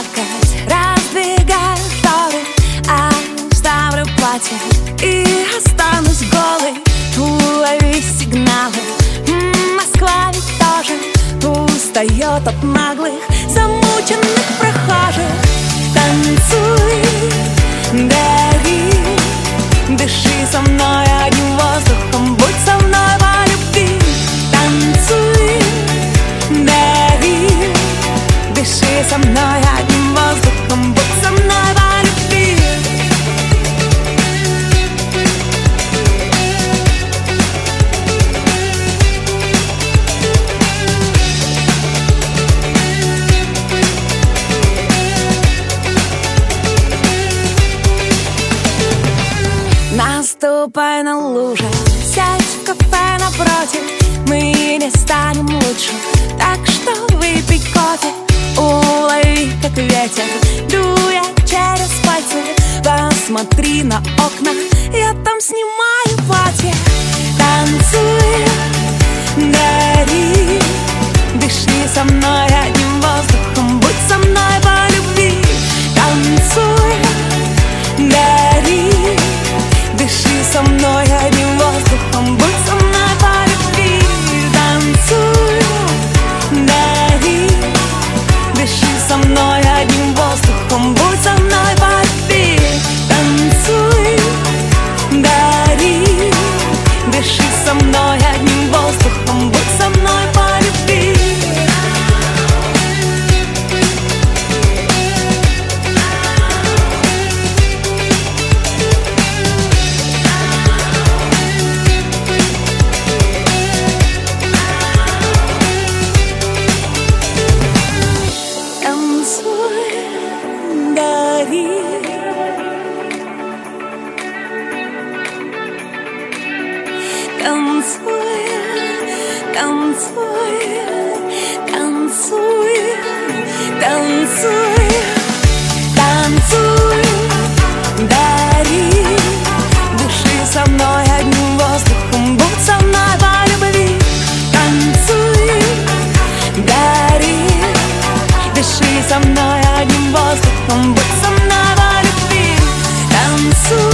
плакать. Раздвигаю шторы, оставлю платье и останусь голой. Улови сигналы, Москва ведь тоже устает от наглых, замученных прохожих. Танцуй, гори, дыши со мной одним воздухом, будь со мной по любви. Танцуй, гори, дыши со мной одним воздухом, будь со мной по любви. Наступай на луже, сядь в кафе напротив, мы не станем лучше, так что выпей кофе. Улови, как ветер, дуя через пальцы. Посмотри на окна, я там снимаю платье. Танцуй, гори, дыши со мной одним воздухом, будь со мной по любви. Танцуй, гори, дыши со мной одним воздухом, будь со мной по любви. Танцуй, гори, дыши со мной одним воздухом, будь со мной по любви. Танцуй, гори, дыши со мной одним воздухом, будь со мной по любви. Танцуй, танцуй, танцуй, танцуй, танцуй, гори, дыши со мной одним воздухом, будь со мной по любви. Танцуй, гори, дыши со мной одним воздухом, будь со мной по любви. Танцуй.